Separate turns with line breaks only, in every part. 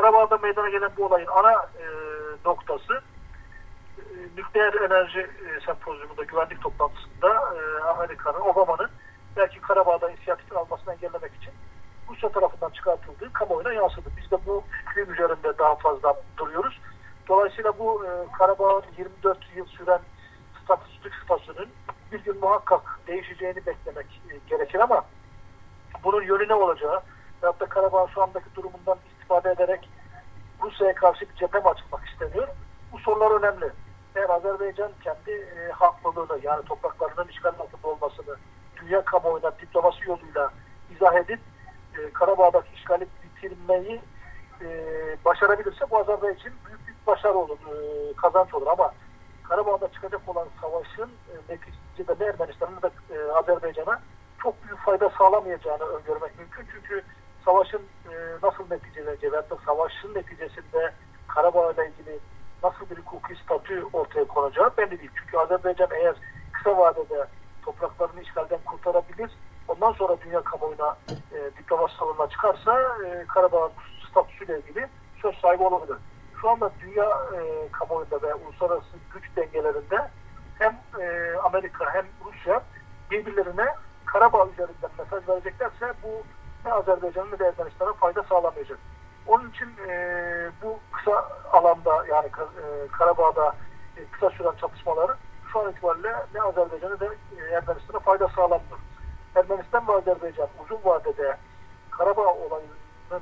Karabağ'da meydana gelen bu olayın ana noktası nükleer enerji sempozyumunda, güvenlik toplantısında Amerika'nın, Obama'nın belki Karabağ'da inisiyatifini almasını engellemek için Rusya tarafından çıkartıldığı kamuoyuna yansıdı. Biz de bu fikrin üzerinde daha fazla duruyoruz. Dolayısıyla bu Karabağ'ın 24 yıl süren statüsü statüsünün bir gün muhakkak değişeceğini beklemek gerekir ama bunun yönü ne olacağı veyahut da Karabağ şu andaki durumundan istifade ederek Rusya'ya karşı bir cephe mi açılmak isteniyor? Bu sorular önemli. Eğer Azerbaycan kendi haklılığını, yani topraklarının işgal altında olmasını dünya kamuoyuna diplomasi yoluyla izah edip Karabağ'daki işgali bitirmeyi başarabilirse bu Azerbaycan için büyük bir başarı olur, kazanç olur ama Karabağ'da çıkacak olan savaşın neticede ne Ermenistan'ın da Azerbaycan'a çok büyük fayda sağlamayacağını öngörmek mümkün. Çünkü savaşın nasıl neticeleneceği veyahut da savaşın neticesinde Karabağ ile ilgili nasıl bir hukuki statü ortaya konacağı belli değil. Çünkü Azerbaycan eğer kısa vadede topraklarını işgalden kurtarabilir, ondan sonra dünya kamuoyuna diplomasi salonuna çıkarsa Karabağ statüsüyle ilgili söz sahibi olabilir. Şu anda dünya kamuoyunda ve uluslararası güç dengelerinde hem Amerika hem Rusya birbirlerine Karabağ üzerinden mesaj vereceklerse bu ne Azerbaycan'ın ne de Ermenistan'a fayda sağlamayacak. Onun için bu kısa alanda yani Karabağ'da kısa süren çatışmaları şu an itibariyle ne Azerbaycan'a ne Ermenistan'a fayda sağlamıyor. Ermenistan ve Azerbaycan uzun vadede Karabağ olayının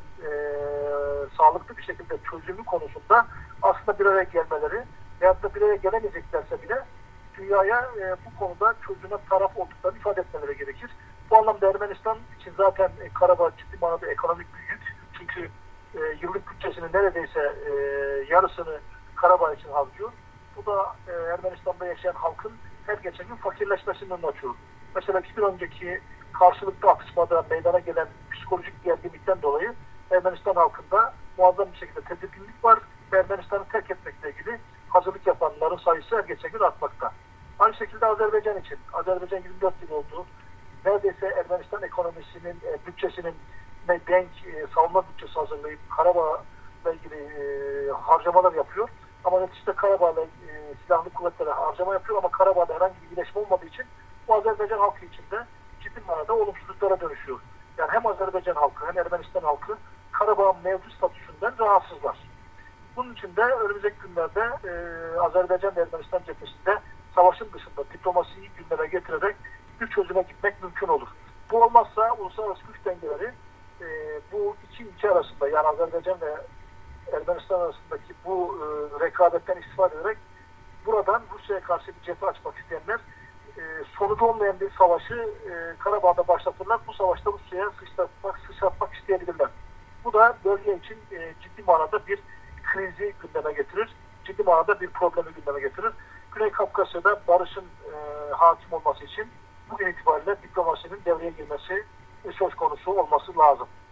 sağlıklı bir şekilde çözümü konusunda aslında bir araya gelmeleri veyahut da bir araya gelemeyeceklerse bile dünyaya bu konuda çözüme taraf olduklarını ifade etmeleri gerekir. Bu anlamda Ermenistan için zaten Karabağ ciddi manada ekonomik bir yük. Çünkü yıllık bütçesinin neredeyse yarısını Karabağ için harcıyor. Bu da Ermenistan'da yaşayan halkın her geçen gün fakirleşmesinin açıyor. Mesela 2 gün önceki karşılıklı atışmada meydana gelen psikolojik gerginlikten dolayı Ermenistan halkında muazzam bir şekilde tedirginlik var. Ermenistan'ı terk etmekle ilgili hazırlık yapanların sayısı her geçen gün artmakta. Aynı şekilde Azerbaycan için. Azerbaycan 24 yıl oldu. Neredeyse Ermenistan ekonomisinin, bütçesinin denk savunma bütçesi hazırlayıp Karabağ'la ilgili harcamalar yapıyor. Ama neticede Karabağ'la silahlı kuvvetlere harcama yapıyor ama Karabağ'da herhangi bir iyileşme olmadığı için bu Azerbaycan halkı içinde ciddi manada olumsuzluklara dönüşüyor. Yani hem Azerbaycan halkı hem Ermenistan halkı Karabağ'ın mevcut statüsünden rahatsızlar. Bunun için de önümüzdeki günlerde Azerbaycan ve Ermenistan cephesinde savaşın dışında diplomasiyi gündeme getirerek bir çözüme gitmek mümkün olur. Bu olmazsa uluslararası güç dengeleri bu iki ülke arasında yani Azerbaycan ve Ermenistan arasındaki bu rekabetten istifade ederek buradan Rusya'ya karşı bir cephe açmak isteyenler sonucu olmayan bir savaşı Karabağ'da başlatırlar. Bu savaşta Rusya'ya sıçratmak isteyebilirler. Bu da bölge için ciddi manada bir krizi gündeme getirir. Ciddi manada bir problemi gündeme getirir. Güney Kafkasya'da barışın hakim olması için bugün itibariyle diplomasinin devreye girmesi söz konusu olması lazım.